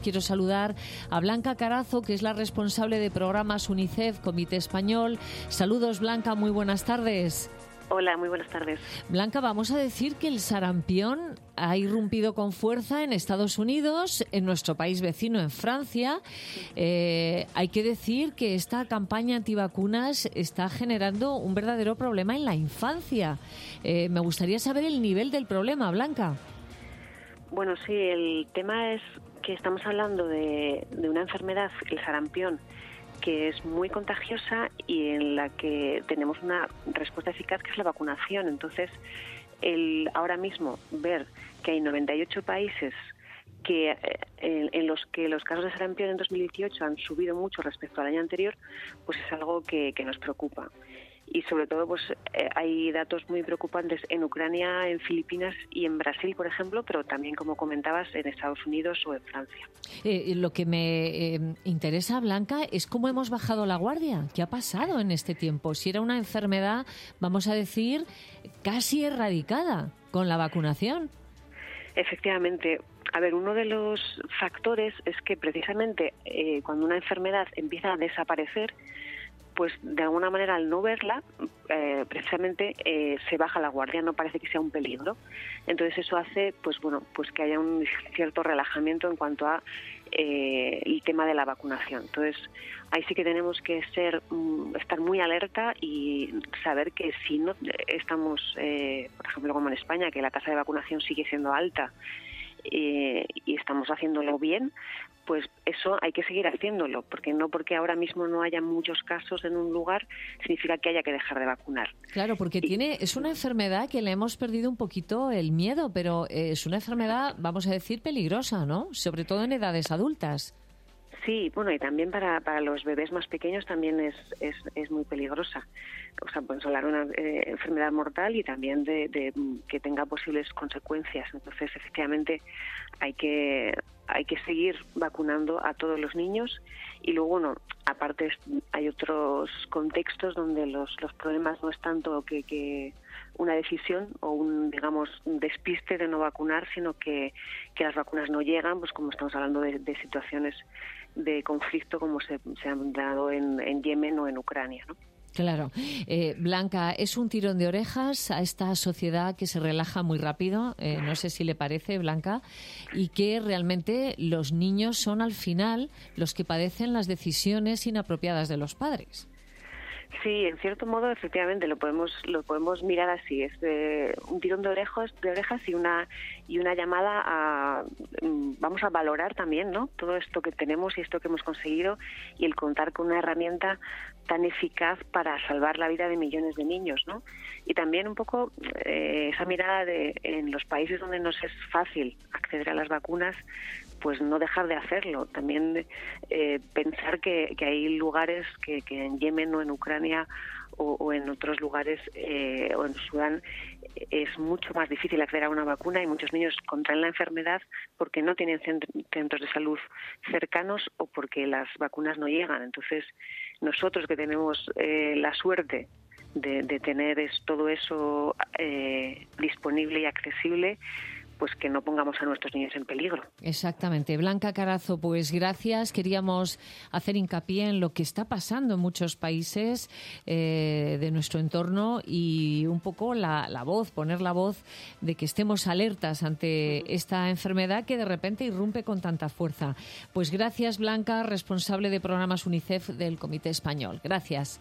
Quiero saludar a Blanca Carazo, que es la responsable de programas UNICEF, Comité Español. Saludos, Blanca, muy buenas tardes. Hola, muy buenas tardes. Blanca, vamos a decir que el sarampión ha irrumpido con fuerza en Estados Unidos, en nuestro país vecino, en Francia. Hay que decir que esta campaña antivacunas está generando un verdadero problema en la infancia. Me gustaría saber el nivel del problema, Blanca. Bueno, sí, el tema es que estamos hablando de una enfermedad, el sarampión, que es muy contagiosa y en la que tenemos una respuesta eficaz, que es la vacunación. Entonces, ahora mismo ver que hay 98 países que en los que los casos de sarampión en 2018 han subido mucho respecto al año anterior, pues es algo que nos preocupa. Y sobre todo, pues hay datos muy preocupantes en Ucrania, en Filipinas y en Brasil, por ejemplo, pero también, como comentabas, en Estados Unidos o en Francia. Lo que me interesa, Blanca, es cómo hemos bajado la guardia. ¿Qué ha pasado en este tiempo? Si era una enfermedad, vamos a decir, casi erradicada con la vacunación. Efectivamente. A ver, uno de los factores es que precisamente cuando una enfermedad empieza a desaparecer, pues de alguna manera al no verla, precisamente se baja la guardia, no parece que sea un peligro. Entonces eso hace, pues que haya un cierto relajamiento en cuanto a el tema de la vacunación. Entonces ahí sí que tenemos que estar muy alerta y saber que si no estamos, por ejemplo, como en España, que la tasa de vacunación sigue siendo alta, y estamos haciéndolo bien, pues eso hay que seguir haciéndolo, porque ahora mismo no haya muchos casos en un lugar significa que haya que dejar de vacunar. Claro, porque es una enfermedad que le hemos perdido un poquito el miedo, pero es una enfermedad, vamos a decir, peligrosa, ¿no? Sobre todo en edades adultas. Sí, bueno, y también para los bebés más pequeños también es muy peligrosa. O sea, puede ser una enfermedad mortal y también de que tenga posibles consecuencias. Entonces, efectivamente, hay que seguir vacunando a todos los niños. Y luego, bueno, aparte hay otros contextos donde los problemas no es tanto que una decisión o un despiste de no vacunar, sino que las vacunas no llegan, pues como estamos hablando de situaciones de conflicto como se han dado en Yemen o en Ucrania, ¿no? Claro. Blanca, es un tirón de orejas a esta sociedad que se relaja muy rápido, no sé si le parece, Blanca, y que realmente los niños son al final los que padecen las decisiones inapropiadas de los padres. Sí, en cierto modo, efectivamente, lo podemos mirar así. Es un tirón de orejas y una llamada a vamos a valorar también, ¿no? Todo esto que tenemos y esto que hemos conseguido y el contar con una herramienta tan eficaz para salvar la vida de millones de niños, ¿no? Y también un poco esa mirada en los países donde nos es fácil acceder a las vacunas, pues no dejar de hacerlo. También pensar que hay lugares que en Yemen o en Ucrania o en otros lugares o en Sudán es mucho más difícil acceder a una vacuna y muchos niños contraen la enfermedad porque no tienen centros de salud cercanos o porque las vacunas no llegan. Entonces, nosotros que tenemos la suerte de tener todo eso disponible y accesible, pues que no pongamos a nuestros niños en peligro. Exactamente. Blanca Carazo, pues gracias. Queríamos hacer hincapié en lo que está pasando en muchos países de nuestro entorno y un poco poner la voz de que estemos alertas ante esta enfermedad que de repente irrumpe con tanta fuerza. Pues gracias, Blanca, responsable de programas UNICEF del Comité Español. Gracias.